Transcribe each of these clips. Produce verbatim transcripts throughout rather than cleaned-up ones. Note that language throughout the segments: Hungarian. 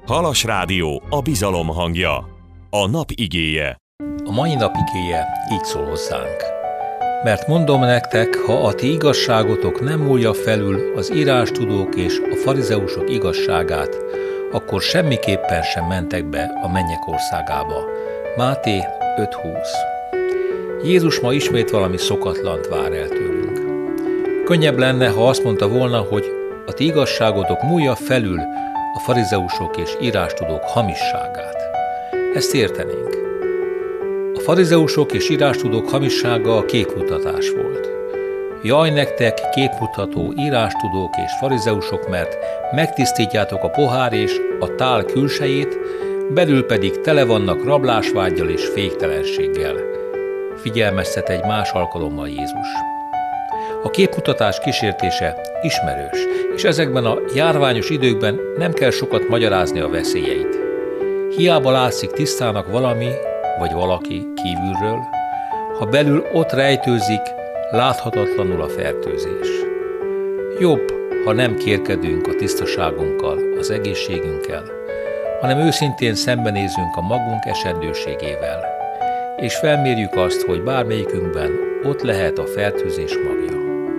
Halas Rádió, a bizalom hangja. A nap igéje. A mai nap igéje így szól hozzánk. Mert mondom nektek, ha a ti igazságotok nem múlja felül az írástudók és a farizeusok igazságát, akkor semmiképpen sem mentek be a mennyek országába. Máté öt húsz. Jézus ma ismét valami szokatlant vár el tőlünk. Könnyebb lenne, ha azt mondta volna, hogy a ti igazságotok múlja felül a farizeusok és írástudók hamisságát. Ezt értenénk. A farizeusok és írástudók hamissága a képmutatás volt. Jaj nektek, képmutató írástudók és farizeusok, mert megtisztítjátok a pohár és a tál külsejét, belül pedig tele vannak rablásvággyal és féktelenséggel. Figyelmeztet egy más alkalommal Jézus. A képmutatás kísértése ismerős, és ezekben a járványos időkben nem kell sokat magyarázni a veszélyeit. Hiába látszik tisztának valami vagy valaki kívülről, ha belül ott rejtőzik láthatatlanul a fertőzés. Jobb, ha nem kérkedünk a tisztaságunkkal, az egészségünkkel, hanem őszintén szembenézünk a magunk esendőségével, és felmérjük azt, hogy bármelyikünkben ott lehet a fertőzés magja.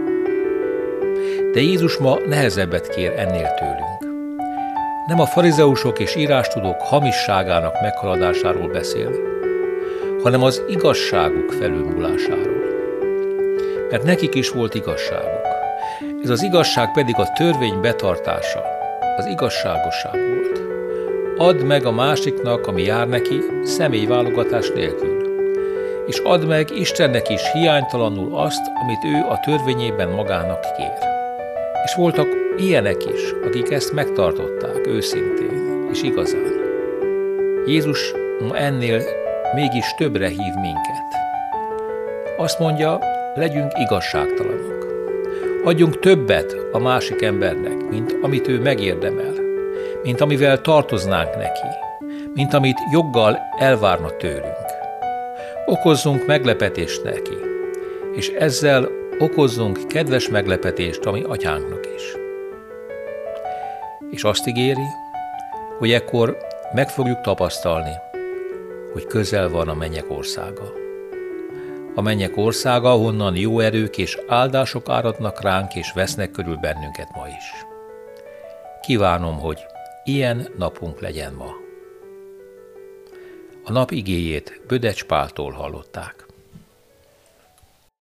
De Jézus ma nehezebbet kér ennél tőlünk. Nem a farizeusok és írástudók hamisságának meghaladásáról beszél, hanem az igazságuk felülmúlásáról. Mert nekik is volt igazságuk. Ez az igazság pedig a törvény betartása, az igazságosság volt. Add meg a másiknak, ami jár neki, személyválogatás nélkül. És add meg Istennek is hiánytalanul azt, amit ő a törvényében magának kér. És voltak ilyenek is, akik ezt megtartották őszintén és igazán. Jézus ma ennél mégis többre hív minket. Azt mondja, legyünk igazságtalanok. Adjunk többet a másik embernek, mint amit ő megérdemel, mint amivel tartoznánk neki, mint amit joggal elvárna tőlünk. Okozzunk meglepetést neki, és ezzel okozzunk kedves meglepetést a mi atyánknak is. És azt ígéri, hogy ekkor meg fogjuk tapasztalni, hogy közel van a mennyek országa. A mennyek országa, honnan jó erők és áldások áradnak ránk és vesznek körül bennünket ma is. Kívánom, hogy ilyen napunk legyen ma. A nap igéjét Bödecs Páltól hallották.